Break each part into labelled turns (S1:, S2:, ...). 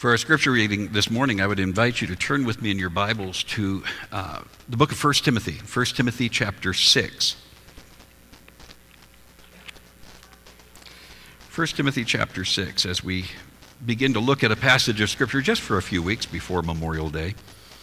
S1: For our scripture reading this morning, I would invite you to turn with me in your Bibles to the book of 1 Timothy, 1 Timothy chapter 6. 1 Timothy chapter 6, as we begin to look at a passage of scripture just for a few weeks before Memorial Day.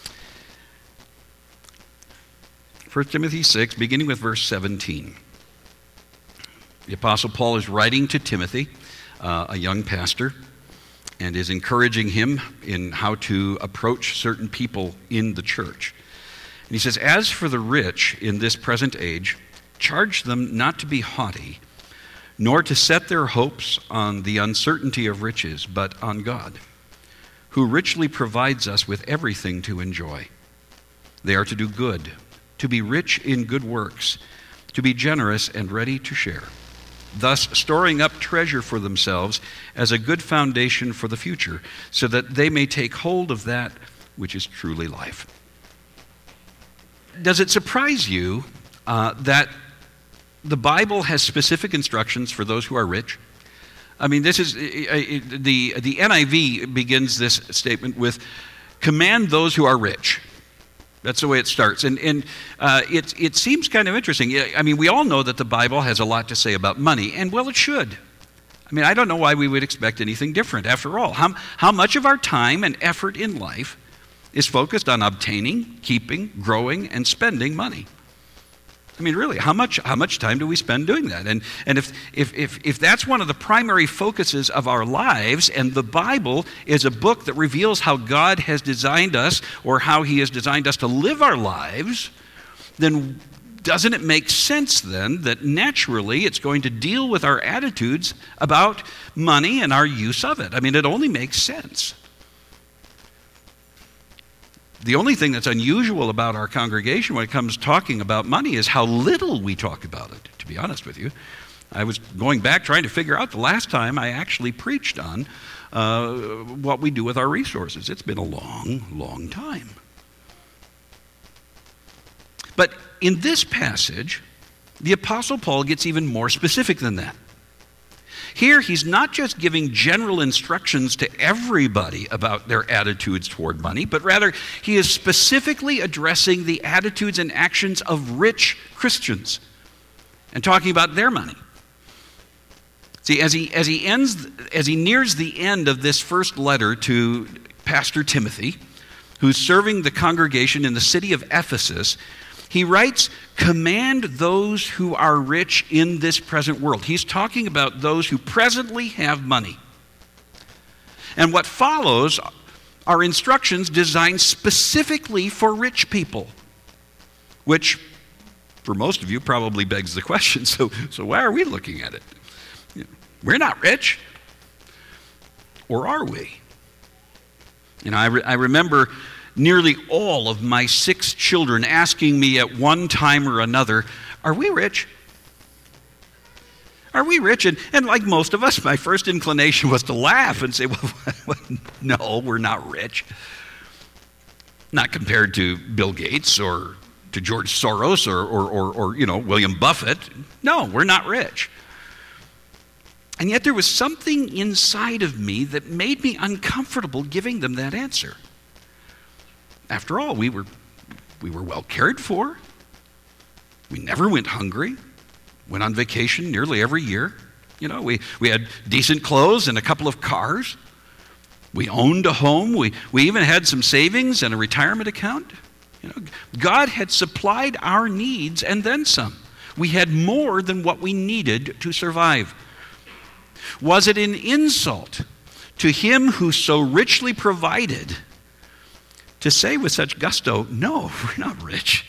S1: 1 Timothy 6, beginning with verse 17. The Apostle Paul is writing to Timothy, a young pastor, and is encouraging him in how to approach certain people in the church. And he says, "As for the rich in this present age, charge them not to be haughty, nor to set their hopes on the uncertainty of riches, but on God, who richly provides us with everything to enjoy. They are to do good, to be rich in good works, to be generous and ready to share, thus storing up treasure for themselves as a good foundation for the future, so that they may take hold of that which is truly life." Does it surprise you that the Bible has specific instructions for those who are rich? I mean, this is the NIV begins this statement with, "Command those who are rich." That's the way it starts. And it seems kind of interesting. I mean, we all know that the Bible has a lot to say about money, and well, it should. I mean, I don't know why we would expect anything different. After all, how much of our time and effort in life is focused on obtaining, keeping, growing, and spending money? I mean, really, how much time do we spend doing that? And if that's one of the primary focuses of our lives, and the Bible is a book that reveals how God has designed us, or how He has designed us to live our lives, then doesn't it make sense then that naturally it's going to deal with our attitudes about money and our use of it? I mean, it only makes sense. The only thing that's unusual about our congregation when it comes to talking about money is how little we talk about it, to be honest with you. I was going back trying to figure out the last time I actually preached on what we do with our resources. It's been a long, long time. But in this passage, the Apostle Paul gets even more specific than that. Here, he's not just giving general instructions to everybody about their attitudes toward money, but rather he is specifically addressing the attitudes and actions of rich Christians and talking about their money. See, as he nears the end of this first letter to Pastor Timothy, who's serving the congregation in the city of Ephesus, he writes, "Command those who are rich in this present world." He's talking about those who presently have money. And what follows are instructions designed specifically for rich people, which, for most of you, probably begs the question, so why are we looking at it? We're not rich. Or are we? You know, I remember nearly all of my 6 children asking me at one time or another, "Are we rich? Are we rich?" And like most of us, my first inclination was to laugh and say, well, no, we're not rich. Not compared to Bill Gates or to George Soros or William Buffett. No, we're not rich. And yet there was something inside of me that made me uncomfortable giving them that answer. After all, we were well cared for. We never went hungry. Went on vacation nearly every year. You know, we had decent clothes and a couple of cars. We owned a home. We even had some savings and a retirement account. You know, God had supplied our needs and then some. We had more than what we needed to survive. Was it an insult to Him who so richly provided to say with such gusto, "No, we're not rich"?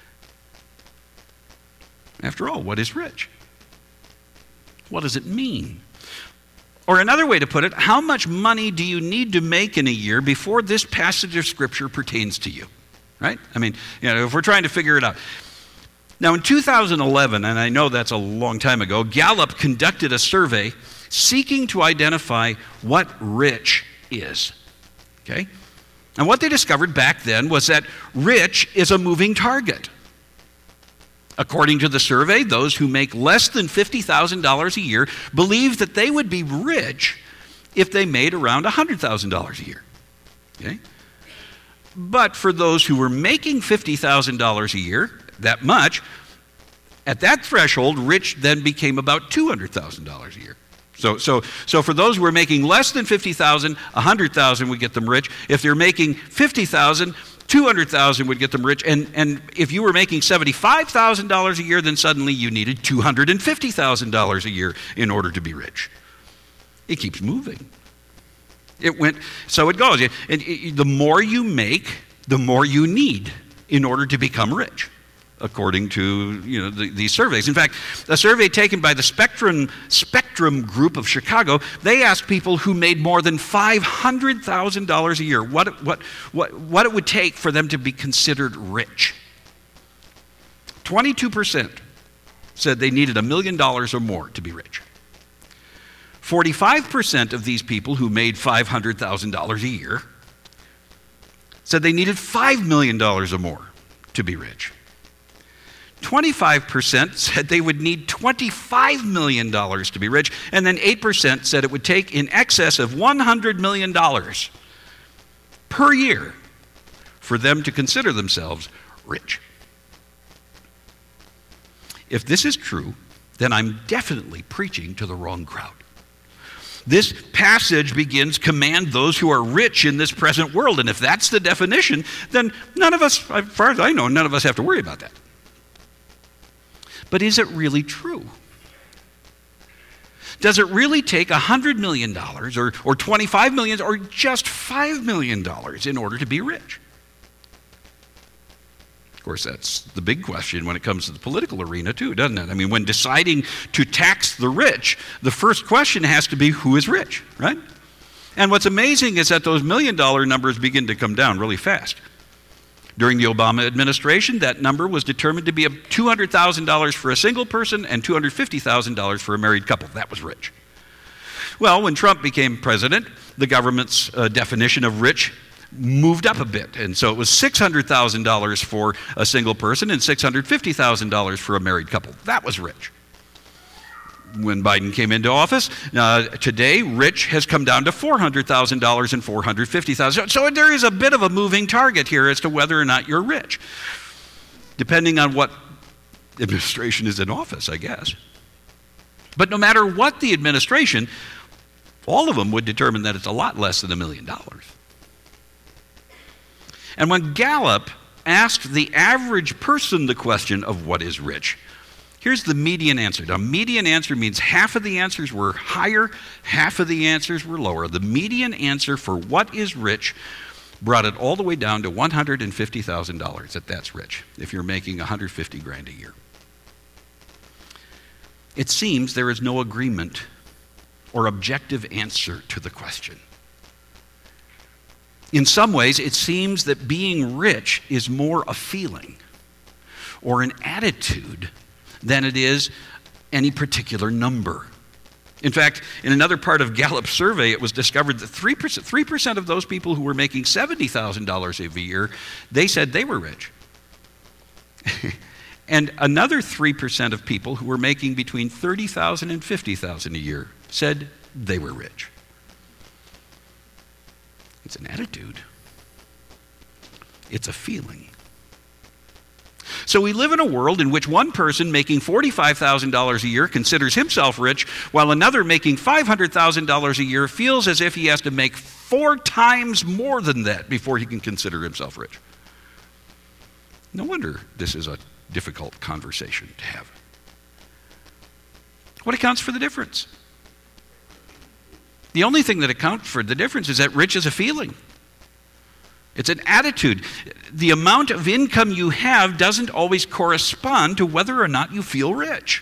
S1: After all, what is rich? What does it mean? Or another way to put it, how much money do you need to make in a year before this passage of Scripture pertains to you? Right? I mean, if we're trying to figure it out. Now, in 2011, and I know that's a long time ago, Gallup conducted a survey seeking to identify what rich is. Okay? And what they discovered back then was that rich is a moving target. According to the survey, those who make less than $50,000 a year believe that they would be rich if they made around $100,000 a year. Okay? But for those who were making $50,000 a year, that much, at that threshold, rich then became about $200,000 a year. So for those who are making less than $50,000, $100,000 would get them rich. If they're making $50,000, $200,000 would get them rich. And if you were making $75,000 a year, then suddenly you needed $250,000 a year in order to be rich. It keeps moving. So it goes. The more you make, the more you need in order to become rich, according to these surveys. In fact, a survey taken by the Spectrum Group of Chicago, they asked people who made more than $500,000 a year what it would take for them to be considered rich. 22% said they needed $1 million or more to be rich. 45% of these people who made $500,000 a year said they needed $5 million or more to be rich. 25% said they would need $25 million to be rich, and then 8% said it would take in excess of $100 million per year for them to consider themselves rich. If this is true, then I'm definitely preaching to the wrong crowd. This passage begins, command those who are rich in this present world. And if that's the definition, then none of us, as far as I know, none of us have to worry about that. But is it really true? Does it really take $100 million or $25 million or just $5 million in order to be rich? Of course, that's the big question when it comes to the political arena too, doesn't it? I mean, when deciding to tax the rich, the first question has to be, who is rich, right? And what's amazing is that those $1 million numbers begin to come down really fast. During the Obama administration, that number was determined to be $200,000 for a single person and $250,000 for a married couple. That was rich. Well, when Trump became president, the government's definition of rich moved up a bit. And so it was $600,000 for a single person and $650,000 for a married couple. That was rich. When Biden came into office, today, rich has come down to $400,000 and $450,000. So there is a bit of a moving target here as to whether or not you're rich, depending on what administration is in office, I guess. But no matter what the administration, all of them would determine that it's a lot less than $1 million. And when Gallup asked the average person the question of what is rich, here's the median answer. Now, median answer means half of the answers were higher, half of the answers were lower. The median answer for what is rich brought it all the way down to $150,000, that's rich, if you're making $150,000 a year. It seems there is no agreement or objective answer to the question. In some ways, it seems that being rich is more a feeling or an attitude than it is any particular number. In fact, in another part of Gallup's survey, it was discovered that 3% of those people who were making $70,000 a year, they said they were rich. And another 3% of people who were making between $30,000 and $50,000 a year said they were rich. It's an attitude. It's a feeling. So we live in a world in which one person making $45,000 a year considers himself rich, while another making $500,000 a year feels as if he has to make 4 times more than that before he can consider himself rich. No wonder this is a difficult conversation to have. What accounts for the difference? The only thing that accounts for the difference is that rich is a feeling. It's an attitude. The amount of income you have doesn't always correspond to whether or not you feel rich.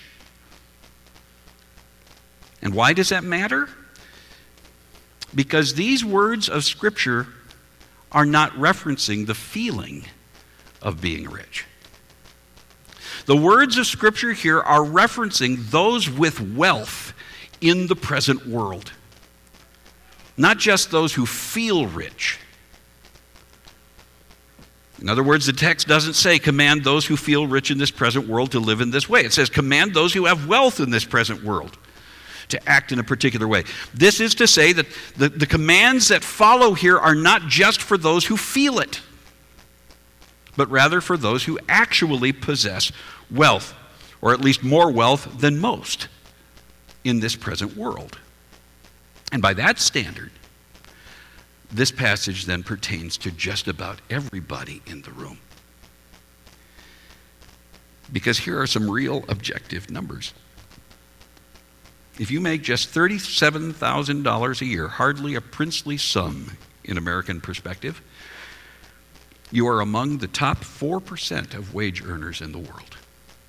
S1: And why does that matter? Because these words of Scripture are not referencing the feeling of being rich. The words of Scripture here are referencing those with wealth in the present world, not just those who feel rich. In other words, the text doesn't say command those who feel rich in this present world to live in this way. It says command those who have wealth in this present world to act in a particular way. This is to say that the commands that follow here are not just for those who feel it, but rather for those who actually possess wealth, or at least more wealth than most in this present world. And by that standard, this passage then pertains to just about everybody in the room. Because here are some real objective numbers. If you make just $37,000 a year, hardly a princely sum in American perspective, you are among the top 4% of wage earners in the world.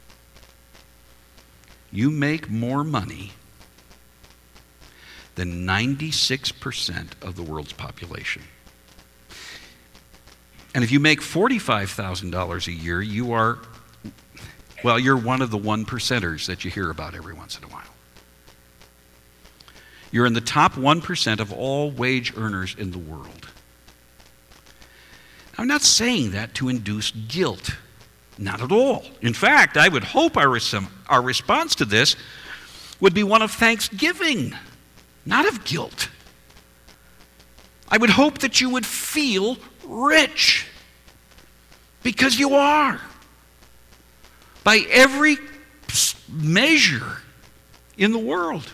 S1: You make more money than 96% of the world's population. And if you make $45,000 a year, you're one of the 1%ers that you hear about every once in a while. You're in the top 1% of all wage earners in the world. I'm not saying that to induce guilt. Not at all. In fact, I would hope our response to this would be one of thanksgiving, not of guilt. I would hope that you would feel rich, because you are. By every measure in the world.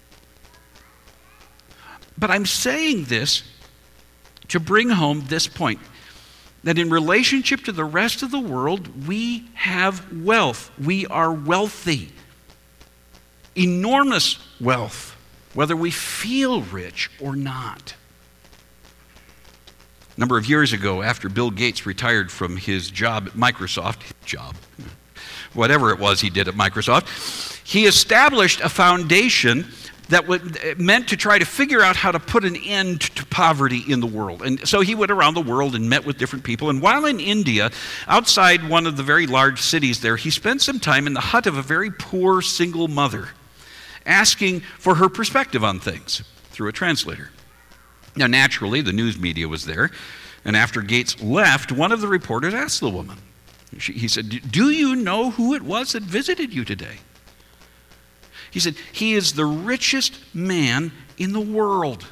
S1: But I'm saying this to bring home this point, that in relationship to the rest of the world, we have wealth. We are wealthy. Enormous wealth, whether we feel rich or not. A number of years ago, after Bill Gates retired from his job at Microsoft, whatever it was he did at Microsoft, he established a foundation that meant to try to figure out how to put an end to poverty in the world. And so he went around the world and met with different people. And while in India, outside one of the very large cities there, he spent some time in the hut of a very poor single mother, asking for her perspective on things through a translator. Now, naturally, the news media was there. And after Gates left, one of the reporters asked the woman, he said, "Do you know who it was that visited you today?" He said, "He is the richest man in the world."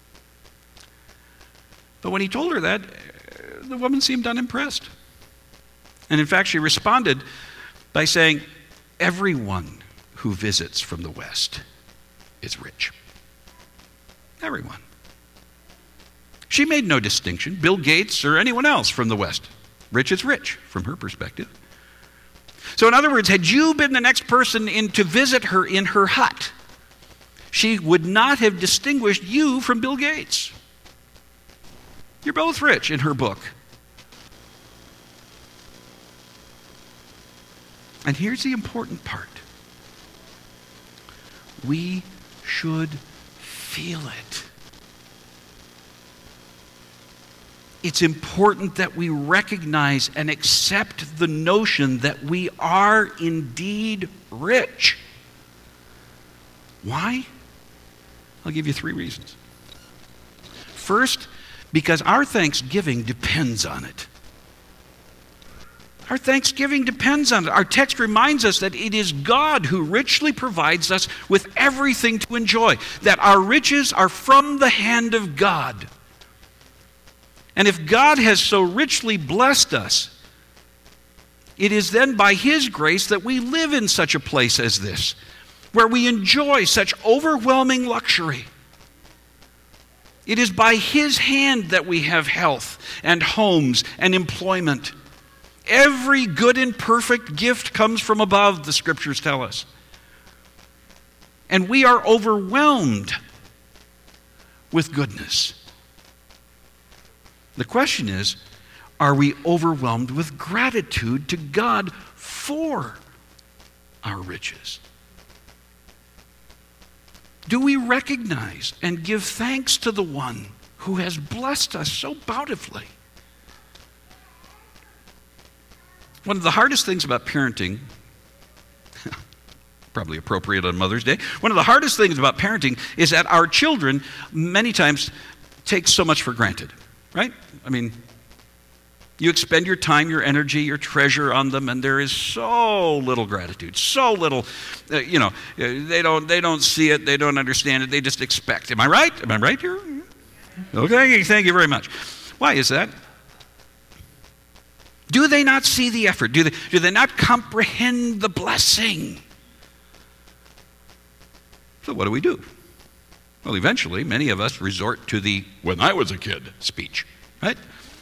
S1: But when he told her that, the woman seemed unimpressed. And in fact, she responded by saying, "Everyone who visits from the West is rich." Everyone. She made no distinction, Bill Gates or anyone else from the West. Rich is rich, from her perspective. So in other words, had you been the next person in to visit her in her hut, she would not have distinguished you from Bill Gates. You're both rich in her book. And here's the important part. We should feel it. It's important that we recognize and accept the notion that we are indeed rich. Why? I'll give you 3 reasons. First, because our thanksgiving depends on it. Our thanksgiving depends on it. Our text reminds us that it is God who richly provides us with everything to enjoy, that our riches are from the hand of God. And if God has so richly blessed us, it is then by His grace that we live in such a place as this, where we enjoy such overwhelming luxury. It is by His hand that we have health and homes and employment. Every good and perfect gift comes from above, the Scriptures tell us. And we are overwhelmed with goodness. The question is, are we overwhelmed with gratitude to God for our riches? Do we recognize and give thanks to the one who has blessed us so bountifully? One of the hardest things about parenting, probably appropriate on Mother's Day, one of the hardest things about parenting is that our children many times take so much for granted. Right? I mean, You expend your time, your energy, your treasure on them, and there is so little gratitude, so little, they don't see it, they don't understand it, they just expect. Am I right? Am I right here? Okay, thank you very much. Why is that? Do they not see the effort? Do they not comprehend the blessing? So what do? Well, eventually, many of us resort to the "when I was a kid" speech, right?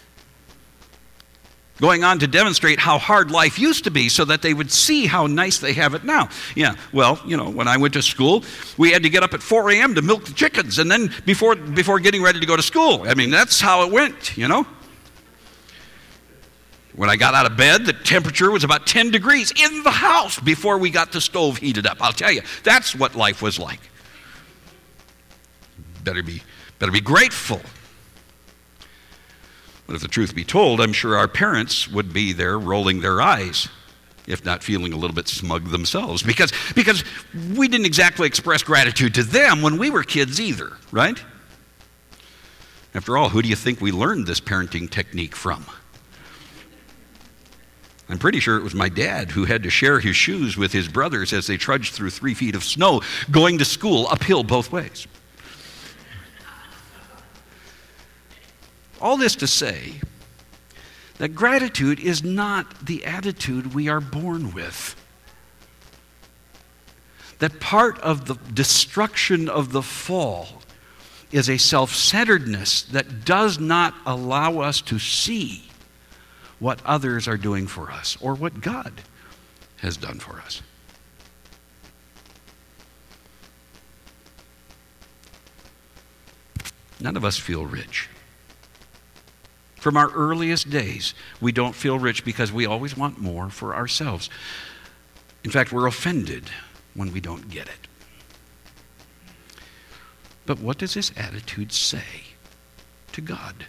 S1: Going on to demonstrate how hard life used to be so that they would see how nice they have it now. Yeah, well, when I went to school, we had to get up at 4 a.m. to milk the chickens, and then before getting ready to go to school. I mean, that's how it went, When I got out of bed, the temperature was about 10 degrees in the house before we got the stove heated up. I'll tell you, that's what life was like. Better be grateful. But if the truth be told, I'm sure our parents would be there rolling their eyes, if not feeling a little bit smug themselves, because we didn't exactly express gratitude to them when we were kids either, right? After all, who do you think we learned this parenting technique from? I'm pretty sure it was my dad who had to share his shoes with his brothers as they trudged through 3 feet of snow, going to school uphill both ways. All this to say that gratitude is not the attitude we are born with. That part of the destruction of the fall is a self-centeredness that does not allow us to see what others are doing for us or what God has done for us. None of us feel rich. From our earliest days, we don't feel rich because we always want more for ourselves. In fact, we're offended when we don't get it. But what does this attitude say to God?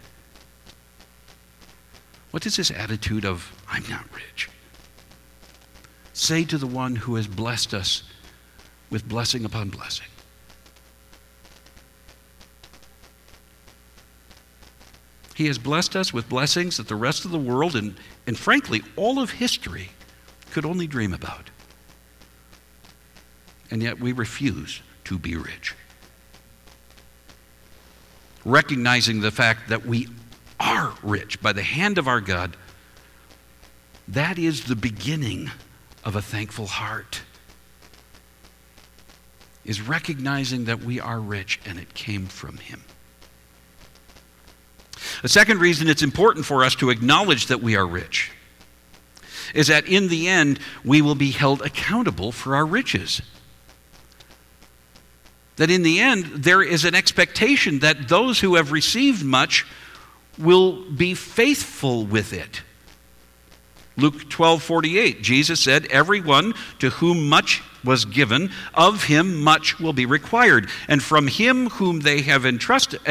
S1: What does this attitude of, "I'm not rich," say to the one who has blessed us with blessing upon blessing? He has blessed us with blessings that the rest of the world and frankly, all of history could only dream about. And yet we refuse to be rich. Recognizing the fact that we are rich by the hand of our God, that is the beginning of a thankful heart. Is recognizing that we are rich and it came from Him. The second reason it's important for us to acknowledge that we are rich is that in the end, we will be held accountable for our riches. That in the end, there is an expectation that those who have received much will be faithful with it. Luke 12:48, Jesus said, "Everyone to whom much was given, of him much will be required. And from him to whom they have entrusted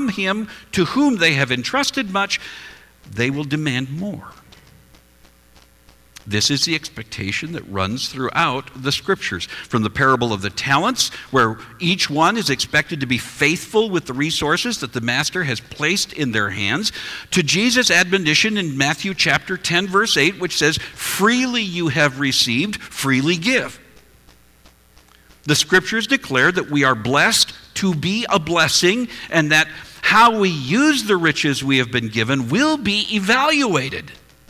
S1: much, they will demand more." This is the expectation that runs throughout the Scriptures. From the parable of the talents, where each one is expected to be faithful with the resources that the master has placed in their hands, to Jesus' admonition in Matthew chapter 10, verse 8, which says, "Freely you have received, freely give." The Scriptures declare that we are blessed to be a blessing, and that how we use the riches we have been given will be evaluated.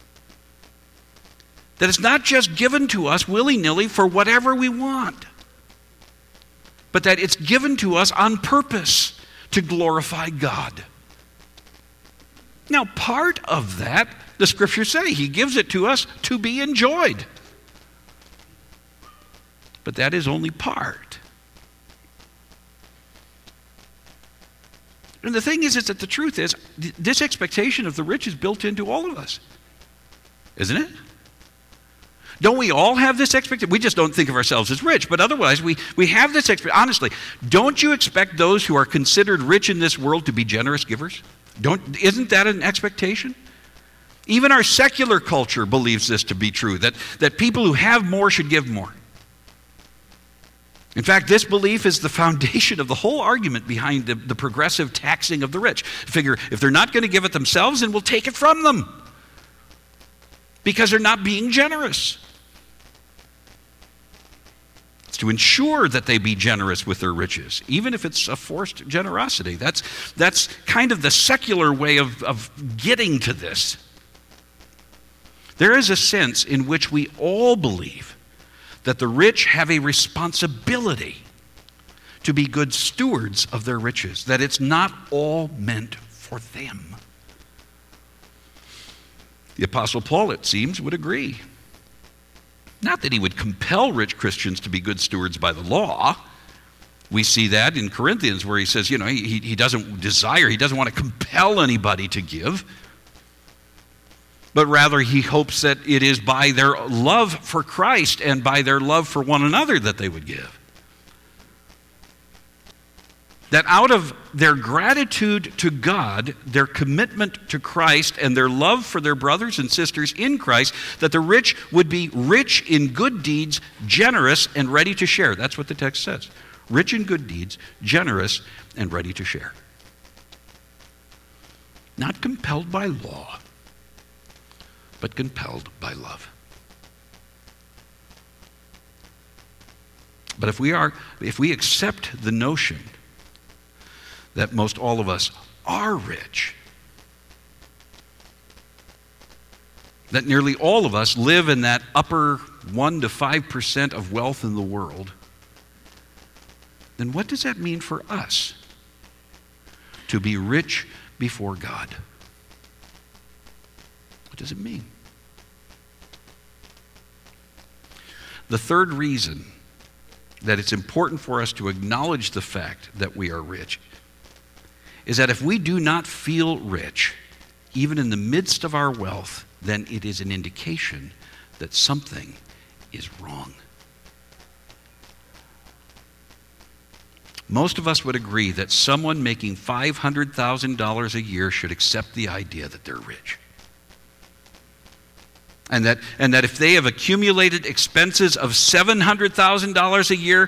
S1: That it's not just given to us willy-nilly for whatever we want, but that it's given to us on purpose to glorify God. Now, part of that, the Scriptures say, He gives it to us to be enjoyed. But that is only part. And the thing is that the truth is, this expectation of the rich is built into all of us. Isn't it? Don't we all have this expectation? We just don't think of ourselves as rich, but otherwise we have this expectation. Honestly, don't you expect those who are considered rich in this world to be generous givers? Isn't that an expectation? Even our secular culture believes this to be true, that people who have more should give more. In fact, this belief is the foundation of the whole argument behind the progressive taxing of the rich. Figure, if they're not going to give it themselves, then we'll take it from them. because they're not being generous. It's to ensure that they be generous with their riches, even if it's a forced generosity. That's kind of the secular way of getting to this. There is a sense in which we all believe that the rich have a responsibility to be good stewards of their riches, that it's not all meant for them. The Apostle Paul, it seems, would agree. Not that he would compel rich Christians to be good stewards by the law. We see that in Corinthians where he says, he doesn't desire, he doesn't want to compel anybody to give. But rather he hopes that it is by their love for Christ and by their love for one another that they would give. That out of their gratitude to God, their commitment to Christ, and their love for their brothers and sisters in Christ, that the rich would be rich in good deeds, generous, and ready to share. That's what the text says. Rich in good deeds, generous, and ready to share. Not compelled by law, but compelled by love. But if we accept the notion that most all of us are rich, that nearly all of us live in that upper 1 to 5% of wealth in the world, then what does that mean for us to be rich before God? What does it mean? The third reason that it's important for us to acknowledge the fact that we are rich is that if we do not feel rich, even in the midst of our wealth, then it is an indication that something is wrong. Most of us would agree that someone making $500,000 a year should accept the idea that they're rich. And that if they have accumulated expenses of $700,000 a year,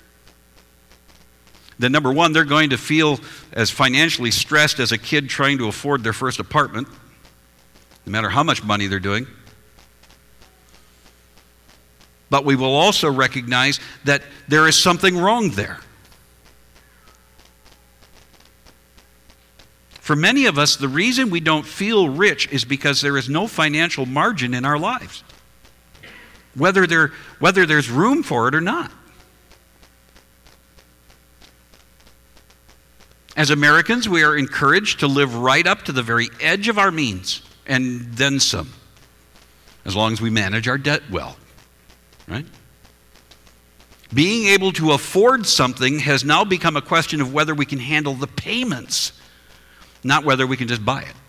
S1: then number one, they're going to feel as financially stressed as a kid trying to afford their first apartment, no matter how much money they're doing. But we will also recognize that there is something wrong there. For many of us, the reason we don't feel rich is because there is no financial margin in our lives, whether there's room for it or not. As Americans, we are encouraged to live right up to the very edge of our means, and then some, as long as we manage our debt well, right? Being able to afford something has now become a question of whether we can handle the payments, not whether we can just buy it.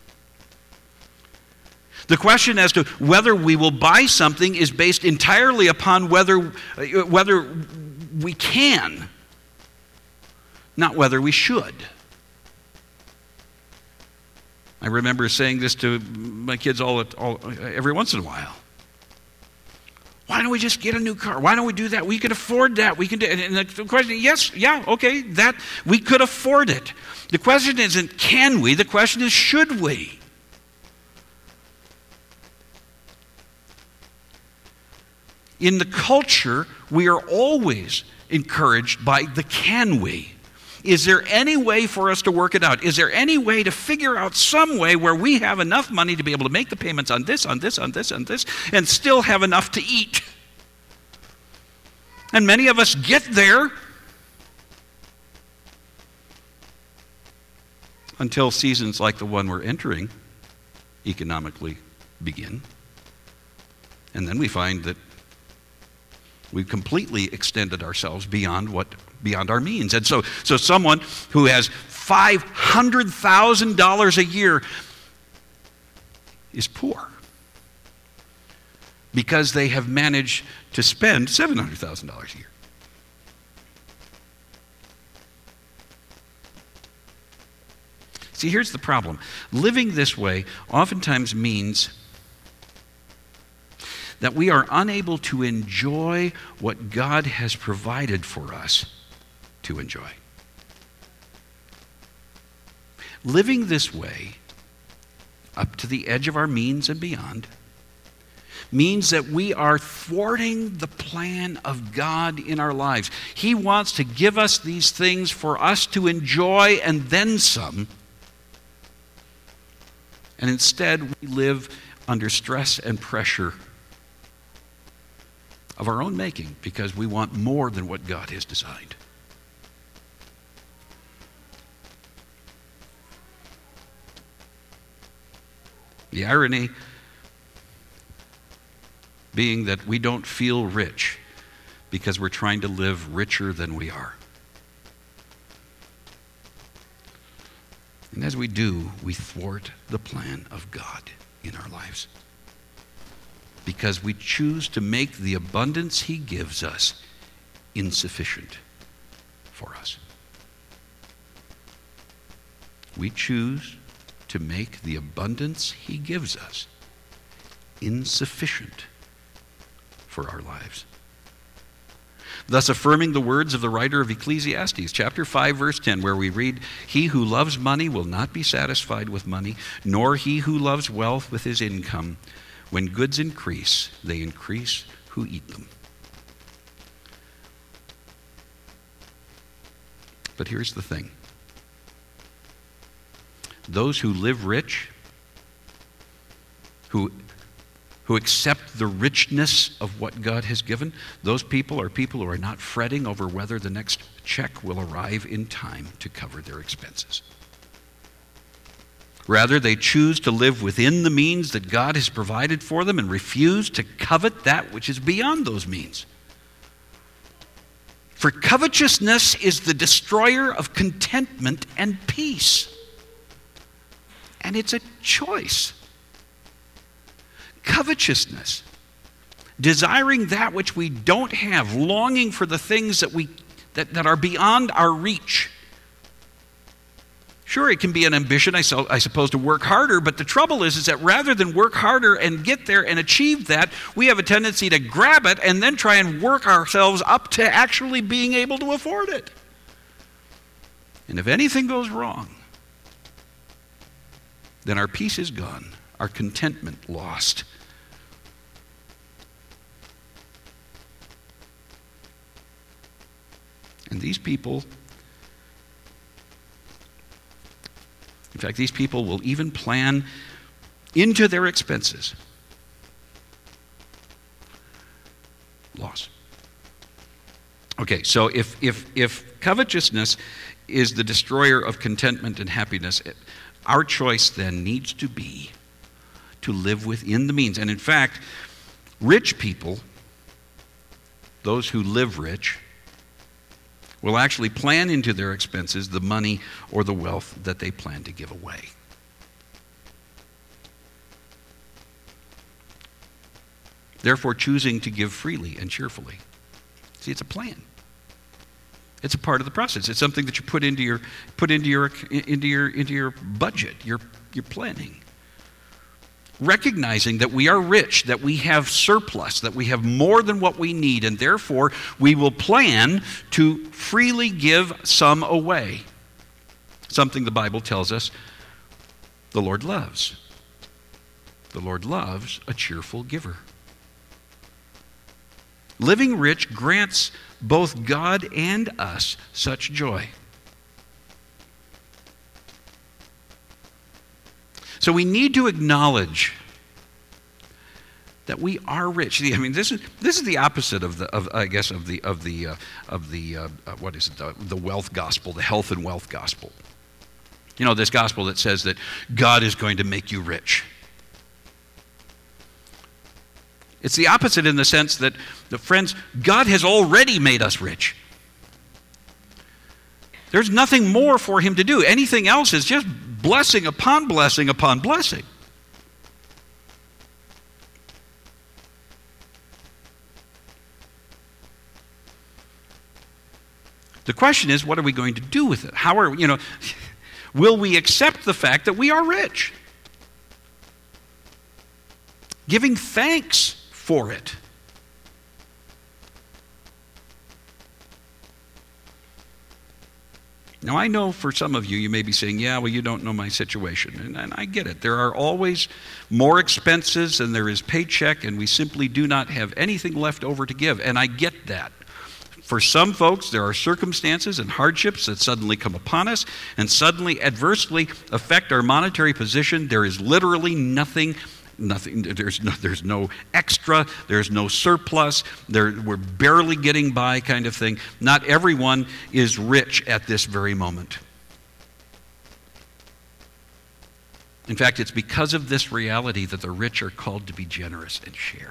S1: The question as to whether we will buy something is based entirely upon whether we can, not whether we should. I remember saying this to my kids every once in a while. Why don't we just get a new car? Why don't we do that? We can afford that. We can do. And the question, okay, that we could afford it. The question isn't can we? The question is should we? In the culture, we are always encouraged by the can we. Is there any way for us to work it out? Is there any way to figure out some way where we have enough money to be able to make the payments on this, and still have enough to eat? And many of us get there until seasons like the one we're entering economically begin. And then we find that we've completely extended ourselves beyond our means. And so someone who has $500,000 a year is poor because they have managed to spend $700,000 a year. See, here's the problem. Living this way oftentimes means that we are unable to enjoy what God has provided for us to enjoy. Living this way, up to the edge of our means and beyond, means that we are thwarting the plan of God in our lives. He wants to give us these things for us to enjoy and then some. And instead, we live under stress and pressure of our own making because we want more than what God has designed. The irony being that we don't feel rich because we're trying to live richer than we are. And as we do, we thwart the plan of God in our lives because we choose to make the abundance He gives us insufficient for us. We choose to make the abundance He gives us insufficient for our lives. Thus affirming the words of the writer of Ecclesiastes, chapter 5, verse 10, where we read, "He who loves money will not be satisfied with money, nor he who loves wealth with his income. When goods increase, they increase who eat them." But here's the thing. Those who live rich, who accept the richness of what God has given, those people are people who are not fretting over whether the next check will arrive in time to cover their expenses. Rather, they choose to live within the means that God has provided for them and refuse to covet that which is beyond those means. For covetousness is the destroyer of contentment and peace. And it's a choice. Covetousness, desiring that which we don't have, longing for the things that are beyond our reach. Sure, it can be an ambition, I suppose, to work harder, but the trouble is that rather than work harder and get there and achieve that, we have a tendency to grab it and then try and work ourselves up to actually being able to afford it. And if anything goes wrong, then our peace is gone, our contentment lost. And these people, in fact, these people will even plan into their expenses loss. Okay, so if covetousness is the destroyer of contentment and happiness, our choice then needs to be to live within the means. And in fact, rich people, those who live rich, will actually plan into their expenses the money or the wealth that they plan to give away. Therefore, choosing to give freely and cheerfully. See, it's a plan. It's a part of the process. It's something that you put into your budget, your planning. Recognizing that we are rich, that we have surplus, that we have more than what we need, and therefore we will plan to freely give some away. Something the Bible tells us the Lord loves. The Lord loves a cheerful giver. Living rich grants both God and us such joy. So we need to acknowledge that we are rich. I mean, this is the opposite of the wealth gospel, the health and wealth gospel. You know, this gospel that says that God is going to make you rich. It's the opposite in the sense that, friends, God has already made us rich. There's nothing more for Him to do. Anything else is just blessing upon blessing upon blessing. The question is, what are we going to do with it? Will we accept the fact that we are rich? Giving thanks for it. Now, I know for some of you, you may be saying, yeah, well, you don't know my situation. And I get it. There are always more expenses than there is paycheck, and we simply do not have anything left over to give. And I get that. For some folks, there are circumstances and hardships that suddenly come upon us and suddenly adversely affect our monetary position. There is literally nothing, there's no extra, there's no surplus, we're barely getting by kind of thing. Not everyone is rich at this very moment. In fact, it's because of this reality that the rich are called to be generous and share.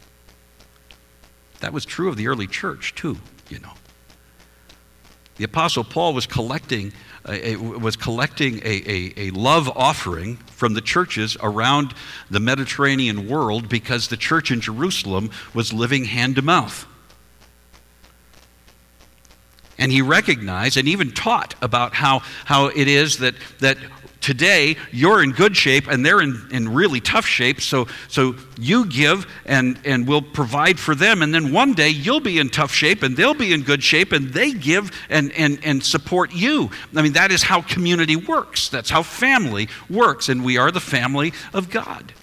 S1: That was true of the early church too, you know. The Apostle Paul was collecting a love offering from the churches around the Mediterranean world because the church in Jerusalem was living hand to mouth. And he recognized and even taught about how it is that today you're in good shape and they're in really tough shape, so you give and we'll provide for them, and then one day you'll be in tough shape and they'll be in good shape and they give and support you. I mean, that is how community works. That's how family works, and we are the family of God.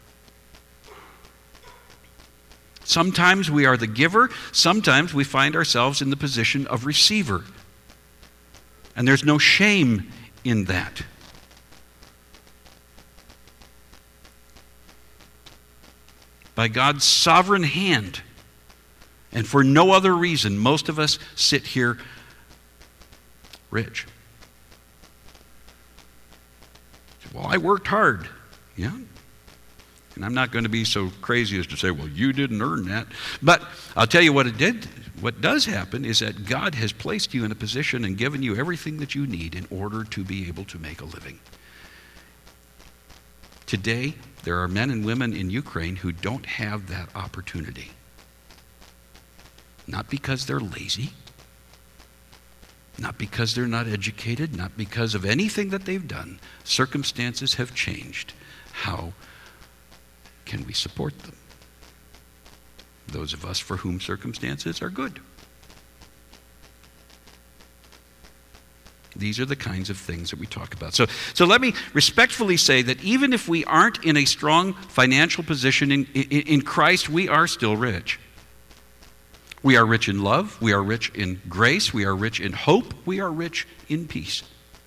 S1: Sometimes we are the giver, sometimes we find ourselves in the position of receiver. And there's no shame in that. By God's sovereign hand, and for no other reason, most of us sit here rich. Well, I worked hard. Yeah. And I'm not going to be so crazy as to say, well, you didn't earn that. But I'll tell you what it did. What does happen is that God has placed you in a position and given you everything that you need in order to be able to make a living. Today, there are men and women in Ukraine who don't have that opportunity. Not because they're lazy, not because they're not educated, not because of anything that they've done. Circumstances have changed. How can we support them? Those of us for whom circumstances are good. These are the kinds of things that we talk about. So let me respectfully say that even if we aren't in a strong financial position in Christ, we are still rich. We are rich in love. We are rich in grace. We are rich in hope. We are rich in peace.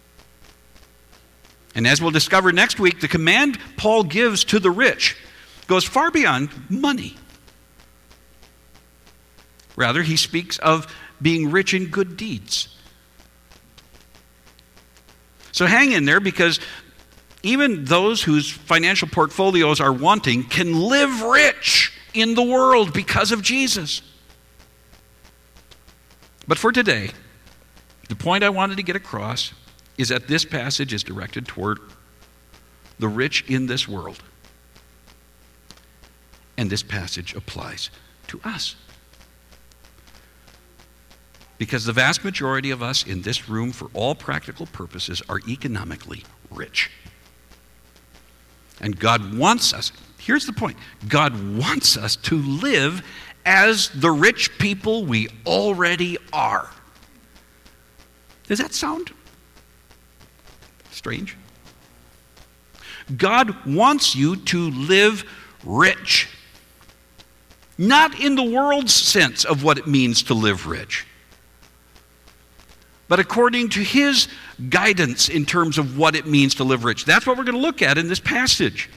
S1: And as we'll discover next week, the command Paul gives to the rich goes far beyond money. Rather, he speaks of being rich in good deeds. So hang in there, because even those whose financial portfolios are wanting can live rich in the world because of Jesus. But for today, the point I wanted to get across is that this passage is directed toward the rich in this world. And this passage applies to us. Because the vast majority of us in this room, for all practical purposes, are economically rich. And God wants us, here's the point, God wants us to live as the rich people we already are. Does that sound strange? God wants you to live rich. Not in the world's sense of what it means to live rich, but according to his guidance in terms of what it means to live rich. That's what we're going to look at in this passage.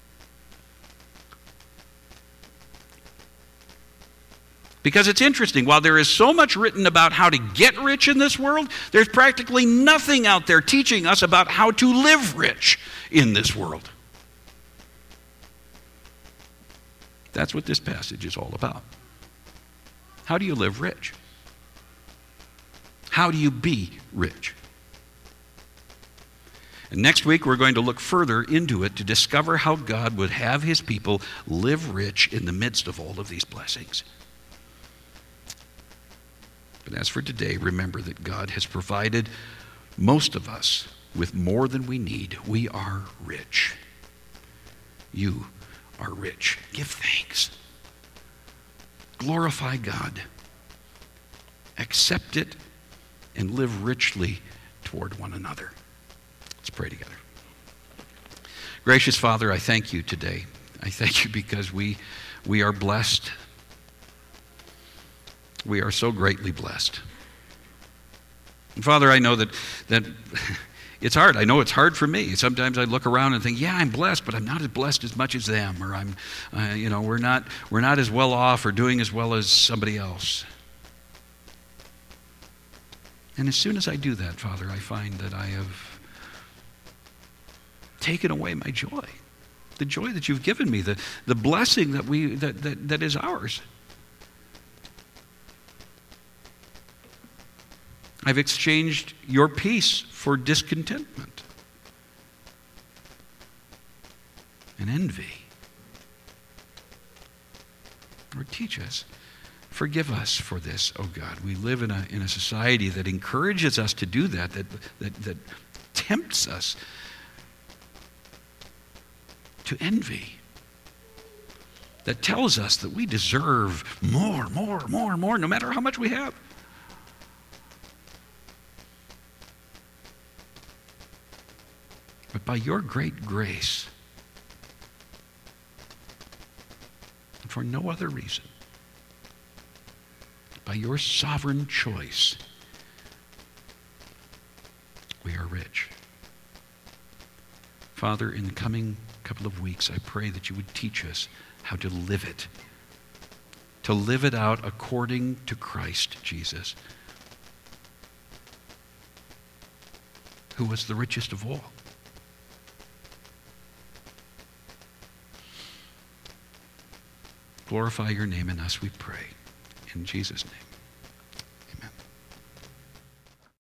S1: Because it's interesting, while there is so much written about how to get rich in this world, there's practically nothing out there teaching us about how to live rich in this world. That's what this passage is all about. How do you live rich? How do you be rich? And next week we're going to look further into it to discover how God would have his people live rich in the midst of all of these blessings. But as for today, remember that God has provided most of us with more than we need. We are rich. You are rich. Give thanks. Glorify God. Accept it and live richly toward one another. Let's pray together. Gracious Father, I thank you today. I thank you because we are blessed. We are so greatly blessed. And Father, I know that it's hard. I know it's hard for me. Sometimes I look around and think, yeah, I'm blessed, but I'm not as blessed as much as them, or we're not as well off or doing as well as somebody else. And as soon as I do that, Father, I find that I have taken away my joy, the joy that you've given me, the blessing that is ours. I've exchanged your peace for discontentment and envy. Lord, teach us. Forgive us for this, oh God. We live in a society that encourages us to do that tempts us to envy, that tells us that we deserve more, no matter how much we have. But by your great grace, and for no other reason, by your sovereign choice, we are rich. Father, in the coming couple of weeks, I pray that you would teach us how to live it out according to Christ Jesus, who was the richest of all. Glorify your name in us, we pray. In Jesus' name.